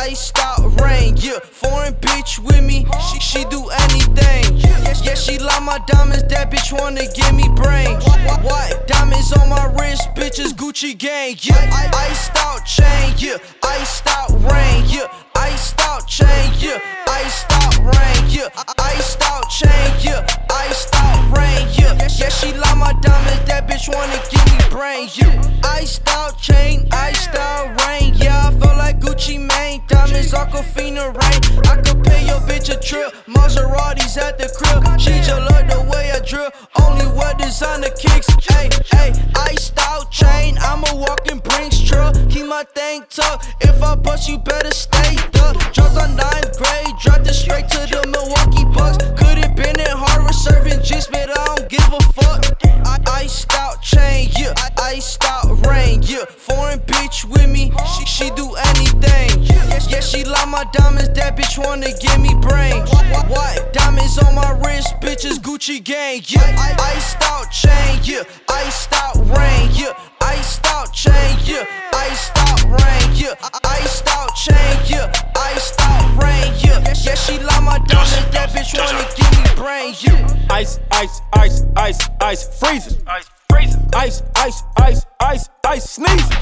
iced out rain, yeah. Foreign bitch with me, she do anything. Yeah, she like my diamonds, that bitch wanna give me brain. What? Diamonds on my wrist, bitches Gucci gang, yeah. Iced out chain, yeah. Iced out rain, yeah. Iced out chain, yeah. Iced out rain, yeah. Iced out chain, yeah. Iced out rain, yeah. Yeah, she like my diamonds, that bitch wanna give me brain, yeah. Iced out chain, iced out rain, yeah. I feel like Gucci Mane, diamonds Aquafina rain. I could pay your bitch a trip, Maseratis at the crib. She just love the way I drip, only wear designer kicks. Ay, ay, iced out chain, I'm a walking Brinks truck. Keep my thing tucked, if I bust you better stay ducked. Dropped on 9th grade, dropped it straight to the Milwaukee Bucks. Could've been in Harvard serving juice, but I don't give a fuck. Iced out chain, yeah. Iced out rain, yeah. Foreign bitch with me, she do anything. Yeah, she like my diamonds, that bitch wanna give me brain. What? Diamonds on my wrist, bitches Gucci gang, yeah. Iced out chain, yeah. Iced out rain, yeah. Iced out chain, yeah. Iced out rain, yeah. Iced out chain, yeah. Iced out rain, yeah. Yeah, she like my diamonds, that bitch wanna give me brain, yeah. Ice, ice, ice, ice, ice, freezing. Ice, freezing. Ice, ice, ice, ice, ice, sneezing.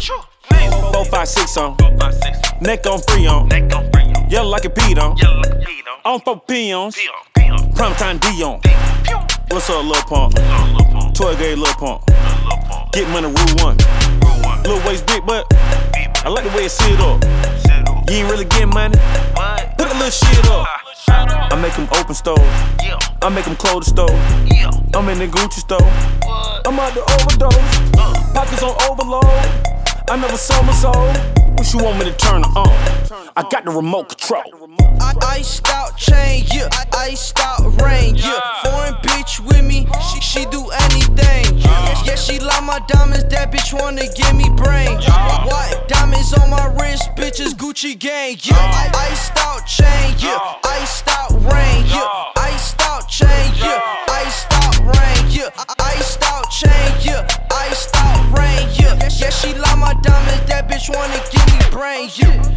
4, 5, 6 on. Neck on, free on. Yellow like a beat on. On 4 peons. Primetime Dion. What's up, Lil Pump? 12 gauge Lil Pump. Get money, rule 1. Lil waist big, but I like the way it sit up. You ain't really getting money? Put a little shit up. I make them open stove. I make them close the stove. I'm in the Gucci store. I'm out to overdose. Pockets on overload. I never sold my soul. What you want me to turn her on? I got the remote control. Iced out chain, yeah. Iced out rain, yeah. Foreign bitch with me, she do anything. Yeah, she like my diamonds, that bitch wanna give me brain. What? Diamonds on my wrist, bitches Gucci gang, yeah. Iced out chain, yeah. Iced out rain, yeah. Iced out chain, yeah. Iced out rain, yeah. Iced out chain, yeah. Iced out rain, yeah. Yeah, she like my diamonds, that bitch wanna give me brain, yeah.